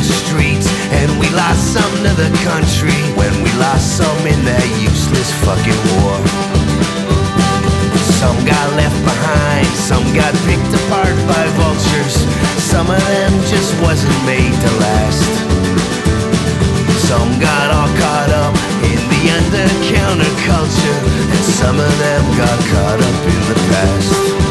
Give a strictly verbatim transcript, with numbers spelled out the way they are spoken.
the streets, and we lost some to the country when we lost some in that useless fucking war. Some got left behind, some got picked apart by vultures. Some of them just wasn't made to last. Some got all caught up in the under-counter culture, and some of them got caught up in the past.